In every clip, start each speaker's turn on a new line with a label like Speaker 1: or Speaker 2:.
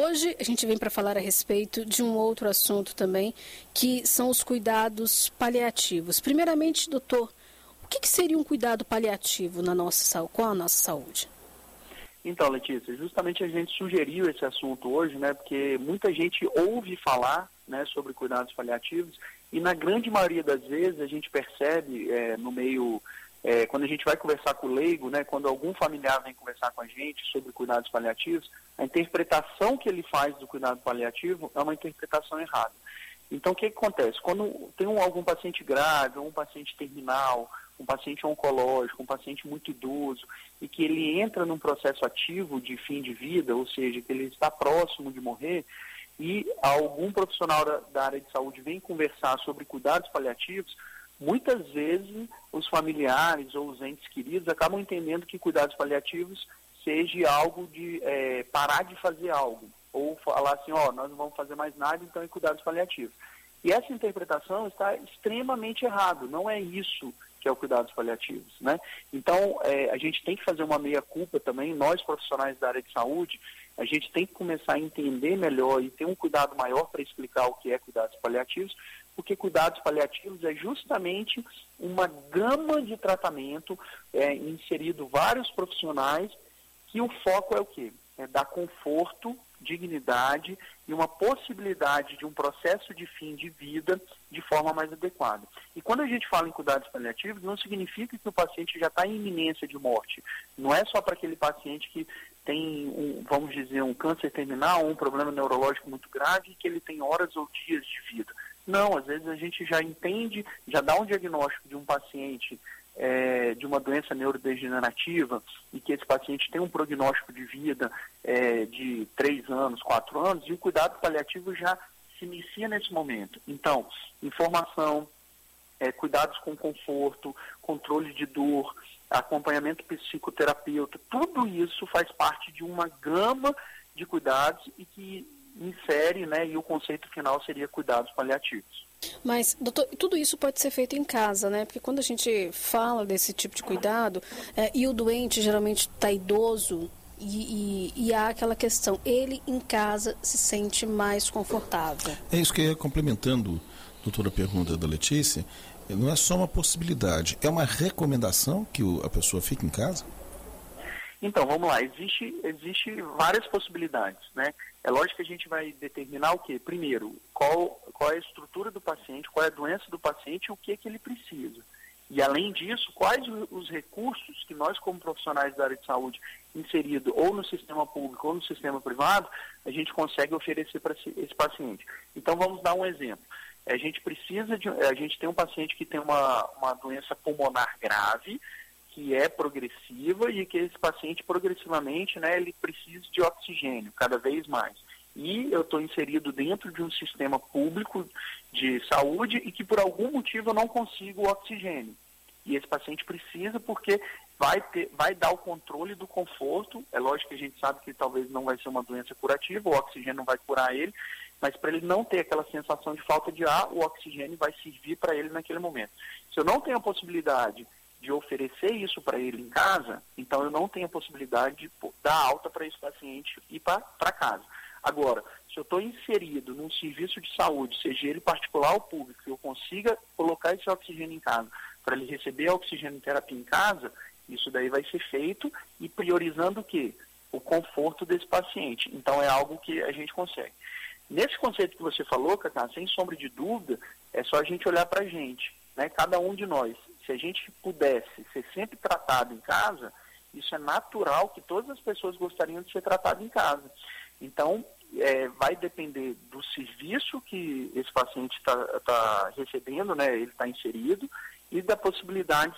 Speaker 1: hoje a gente vem para falar a respeito de um outro assunto também, que são os cuidados paliativos. Primeiramente, doutor, o que seria um cuidado paliativo com a nossa saúde?
Speaker 2: Então, Letícia, justamente a gente sugeriu esse assunto hoje, né, porque muita gente ouve falar, né, sobre cuidados paliativos e na grande maioria das vezes a gente percebe no meio, quando a gente vai conversar com o leigo, né, quando algum familiar vem conversar com a gente sobre cuidados paliativos, a interpretação que ele faz do cuidado paliativo é uma interpretação errada. Então, o que acontece? Quando tem algum paciente grave, um paciente terminal, um paciente oncológico, um paciente muito idoso, e que ele entra num processo ativo de fim de vida, ou seja, que ele está próximo de morrer, e algum profissional da área de saúde vem conversar sobre cuidados paliativos, muitas vezes os familiares ou os entes queridos acabam entendendo que cuidados paliativos seja algo de parar de fazer algo, ou falar assim, nós não vamos fazer mais nada, então é cuidados paliativos. E essa interpretação está extremamente errada, não é isso que é o cuidados paliativos, né? Então, a gente tem que fazer uma meia-culpa também, nós profissionais da área de saúde, a gente tem que começar a entender melhor e ter um cuidado maior para explicar o que é cuidados paliativos, porque cuidados paliativos é justamente uma gama de tratamento, inserido vários profissionais, que o foco é o quê? É dar conforto, dignidade e uma possibilidade de um processo de fim de vida de forma mais adequada. E quando a gente fala em cuidados paliativos, não significa que o paciente já está em iminência de morte. Não é só para aquele paciente que tem, vamos dizer, um câncer terminal, um problema neurológico muito grave, que ele tem horas ou dias de vida. Não, às vezes a gente já entende, já dá um diagnóstico de um paciente de uma doença neurodegenerativa e que esse paciente tem um prognóstico de vida de 3 anos, 4 anos, e o cuidado paliativo já se inicia nesse momento. Então, informação, cuidados com conforto, controle de dor, acompanhamento psicoterapeuta, tudo isso faz parte de uma gama de cuidados e que insere, né, e o conceito final seria cuidados paliativos.
Speaker 1: Mas, doutor, tudo isso pode ser feito em casa, né? Porque quando a gente fala desse tipo de cuidado, e o doente geralmente está idoso, e há aquela questão, ele em casa se sente mais confortável.
Speaker 3: É isso que eu ia complementando, doutora, a pergunta da Letícia, não é só uma possibilidade, é uma recomendação que a pessoa fique em casa?
Speaker 2: Então, vamos lá, existe várias possibilidades, né? É lógico que a gente vai determinar o quê? Primeiro, qual é a estrutura do paciente, qual é a doença do paciente e o que ele precisa. E, além disso, quais os recursos que nós, como profissionais da área de saúde, inserido ou no sistema público ou no sistema privado, a gente consegue oferecer para esse paciente. Então, vamos dar um exemplo. A gente tem um paciente que tem uma doença pulmonar grave, que é progressiva e que esse paciente progressivamente, né, ele precisa de oxigênio cada vez mais. E eu estou inserido dentro de um sistema público de saúde e que por algum motivo eu não consigo o oxigênio. E esse paciente precisa porque vai dar o controle do conforto. É lógico que a gente sabe que talvez não vai ser uma doença curativa, o oxigênio não vai curar ele, mas para ele não ter aquela sensação de falta de ar, o oxigênio vai servir para ele naquele momento. Se eu não tenho a possibilidade de oferecer isso para ele em casa, então eu não tenho a possibilidade de dar alta para esse paciente ir para casa. Agora, se eu estou inserido num serviço de saúde, seja ele particular ou público, eu consiga colocar esse oxigênio em casa, para ele receber a oxigenoterapia em casa, isso daí vai ser feito e priorizando o quê? O conforto desse paciente. Então é algo que a gente consegue. Nesse conceito que você falou, Cacá, sem sombra de dúvida, é só a gente olhar para a gente, né? Cada um de nós. Se a gente pudesse ser sempre tratado em casa, isso é natural que todas as pessoas gostariam de ser tratado em casa. Então, vai depender do serviço que esse paciente está recebendo, né? Ele está inserido, e da possibilidades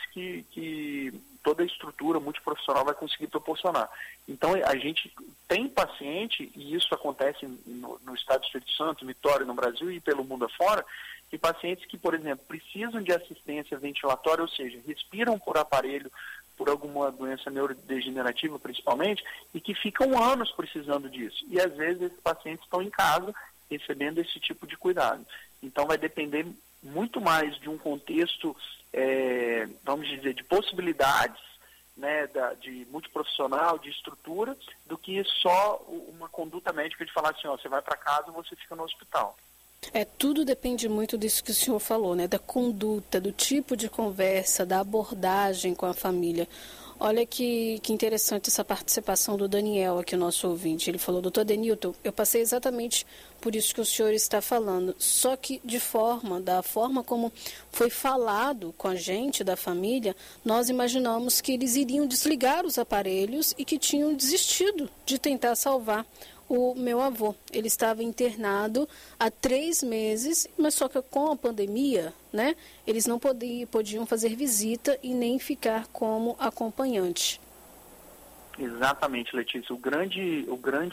Speaker 2: que toda a estrutura multiprofissional vai conseguir proporcionar. Então, a gente tem paciente, e isso acontece no estado do Espírito Santo, Vitória, no Brasil e pelo mundo afora, e pacientes que, por exemplo, precisam de assistência ventilatória, ou seja, respiram por aparelho, por alguma doença neurodegenerativa principalmente, e que ficam anos precisando disso. E às vezes esses pacientes estão em casa recebendo esse tipo de cuidado. Então vai depender muito mais de um contexto, vamos dizer, de possibilidades né, de multiprofissional, de estrutura, do que só uma conduta médica de falar assim, ó, você vai para casa ou você fica no hospital.
Speaker 1: Tudo depende muito disso que o senhor falou, né? Da conduta, do tipo de conversa, da abordagem com a família. Olha que interessante essa participação do Daniel aqui, o nosso ouvinte. Ele falou, doutor Denilton, eu passei exatamente por isso que o senhor está falando, só que da forma como foi falado com a gente, da família, nós imaginamos que eles iriam desligar os aparelhos e que tinham desistido de tentar salvar o meu avô. Ele estava internado há 3 meses, mas só que com a pandemia, né, eles não podiam fazer visita e nem ficar como acompanhante.
Speaker 2: Exatamente, Letícia. O grande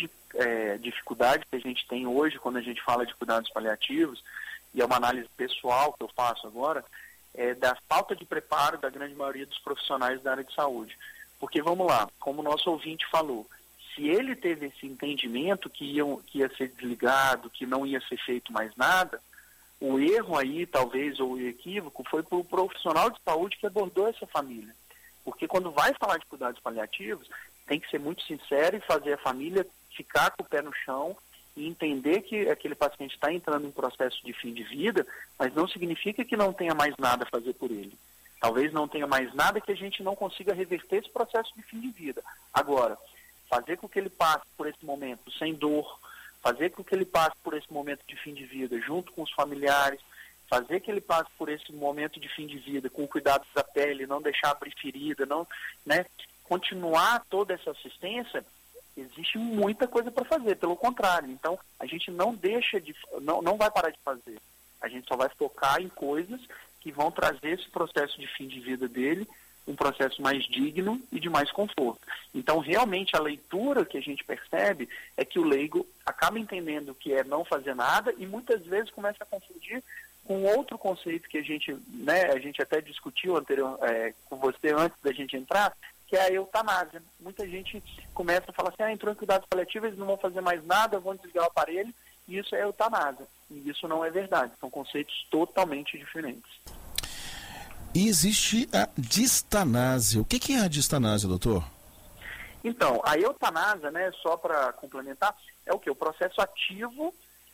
Speaker 2: dificuldade que a gente tem hoje quando a gente fala de cuidados paliativos, e é uma análise pessoal que eu faço agora, é da falta de preparo da grande maioria dos profissionais da área de saúde. Porque, vamos lá, como o nosso ouvinte falou, se ele teve esse entendimento que ia ser desligado, que não ia ser feito mais nada, o erro aí, talvez, ou o equívoco, foi para o profissional de saúde que abordou essa família. Porque quando vai falar de cuidados paliativos, tem que ser muito sincero e fazer a família ficar com o pé no chão e entender que aquele paciente está entrando em processo de fim de vida, mas não significa que não tenha mais nada a fazer por ele. Talvez não tenha mais nada que a gente não consiga reverter esse processo de fim de vida. Agora, fazer com que ele passe por esse momento sem dor, fazer com que ele passe por esse momento de fim de vida junto com os familiares, fazer que ele passe por esse momento de fim de vida com cuidados da pele, não deixar abrir ferida, não, né, continuar toda essa assistência, existe muita coisa para fazer, pelo contrário. Então, a gente não vai parar de fazer. A gente só vai focar em coisas que vão trazer esse processo de fim de vida dele um processo mais digno e de mais conforto. Então, realmente, a leitura que a gente percebe é que o leigo acaba entendendo que é não fazer nada e muitas vezes começa a confundir com outro conceito que a gente até discutiu com você antes da gente entrar, que é a eutanásia. Muita gente começa a falar assim, entrou em cuidados paliativos, eles não vão fazer mais nada, vão desligar o aparelho, e isso é eutanásia. E isso não é verdade, são conceitos totalmente diferentes.
Speaker 3: E existe a distanásia. O que é a distanásia, doutor?
Speaker 2: Então, a eutanásia, né, só para complementar, é o quê? O processo ativo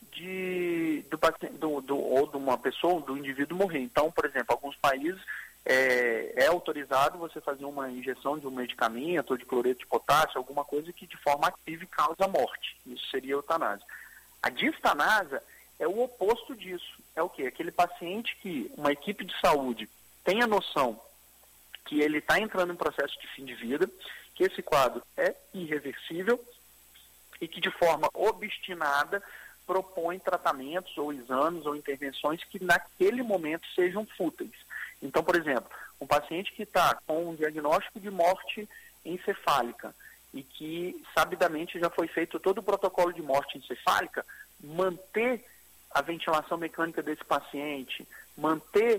Speaker 2: ou de uma pessoa, do indivíduo morrer. Então, por exemplo, alguns países é autorizado você fazer uma injeção de um medicamento ou de cloreto de potássio, alguma coisa que de forma ativa causa a morte. Isso seria eutanásia. A distanásia é o oposto disso. É o quê? Aquele paciente que uma equipe de saúde tem a noção que ele está entrando em processo de fim de vida, que esse quadro é irreversível e que de forma obstinada propõe tratamentos ou exames ou intervenções que naquele momento sejam fúteis. Então, por exemplo, um paciente que está com um diagnóstico de morte encefálica e que sabidamente já foi feito todo o protocolo de morte encefálica, manter a ventilação mecânica desse paciente, manter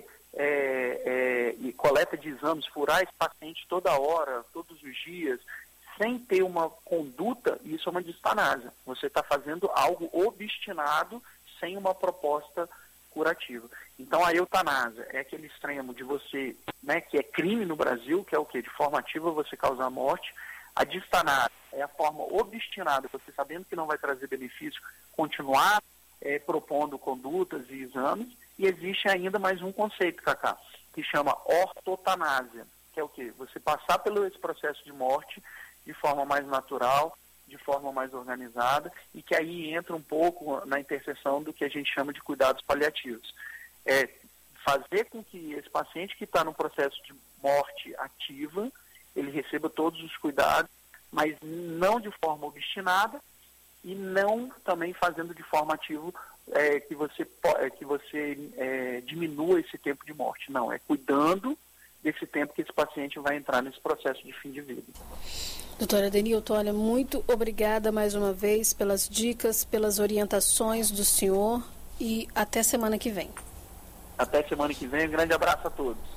Speaker 2: e coleta de exames, furar esse paciente toda hora, todos os dias, sem ter uma conduta, isso é uma distanásia. Você está fazendo algo obstinado sem uma proposta curativa. Então, a eutanásia é aquele extremo de você, né, que é crime no Brasil, que é o quê? De forma ativa você causar morte. A distanásia é a forma obstinada, você sabendo que não vai trazer benefício, continuar propondo condutas e exames. E existe ainda mais um conceito, Cacá, que chama ortotanásia, que é o quê? Você passar pelo esse processo de morte de forma mais natural, de forma mais organizada, e que aí entra um pouco na interseção do que a gente chama de cuidados paliativos. É fazer com que esse paciente que está no processo de morte ativa, ele receba todos os cuidados, mas não de forma obstinada e não também fazendo de forma ativa que você diminua esse tempo de morte. Não, é cuidando desse tempo que esse paciente vai entrar nesse processo de fim de vida.
Speaker 1: Doutora Denilton, olha, muito obrigada mais uma vez pelas dicas, pelas orientações do senhor e até semana que vem.
Speaker 2: Até semana que vem, um grande abraço a todos.